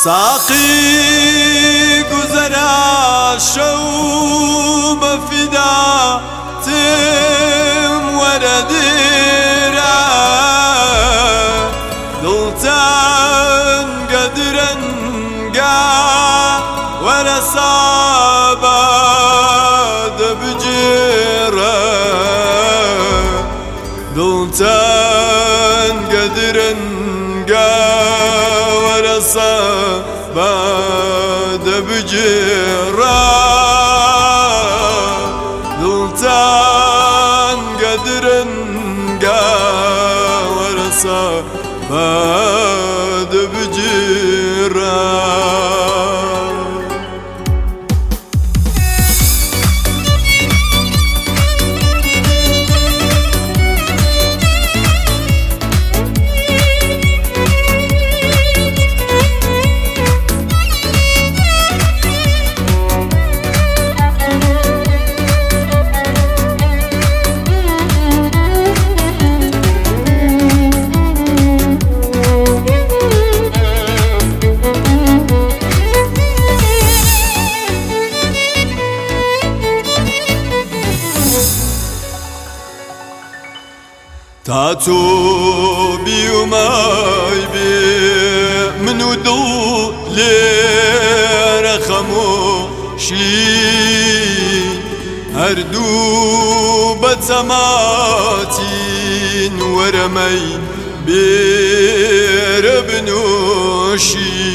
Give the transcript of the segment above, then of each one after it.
ساقي گذرا شو بفدا تم ورديرا دلتان قدرنقا ورصابا دبجيرا دلتان قدرنقا ورصابا دبجيرا دلتان قدرنقا ورصابا دبجيرا تاتو بيوماي بي منو دو لرخموشي هردو بتسماتين ورمي بيربنوشي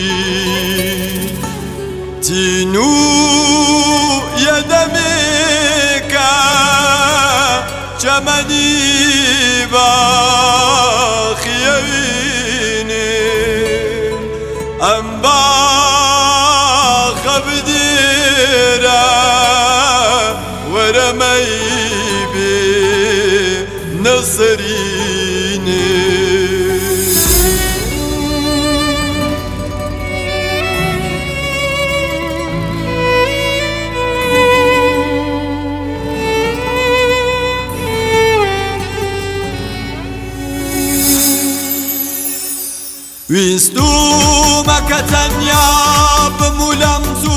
تينو يدميكا جمني باخيويني ام باخ بديرا ورمي بنصريني ويستومك تنيا بمولمزو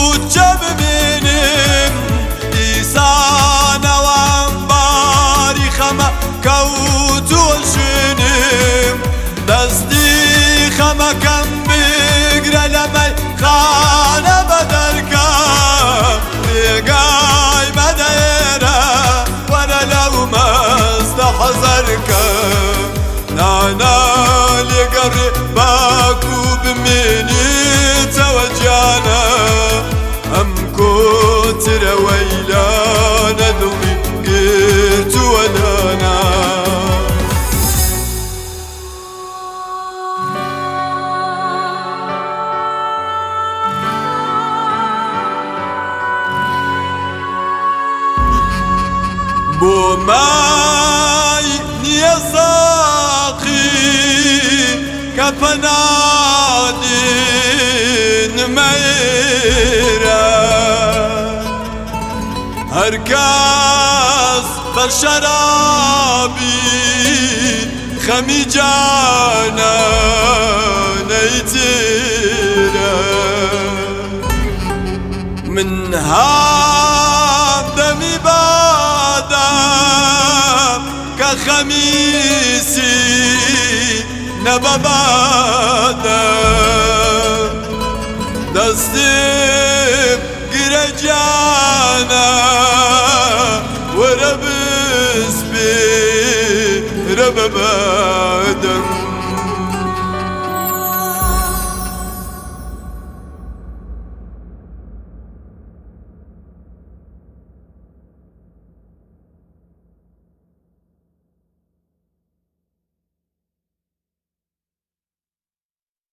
جبمينم إيسانا وانباري خما كوتو شنم دستي خما كم بقرا لمي خانا بدركا رقاي مديرا وانا لو ما استحضركا نانا لقري باكو بميني توجانا أم كتر ويلانا دمي قيت ودانا بوماي نيزاقي كبنادين ميرا هركاز بشرابي خمي جانا نيتيرا من هادمي بادم كخميسي نبابادا دستم گرجانا وربس بي ربابادا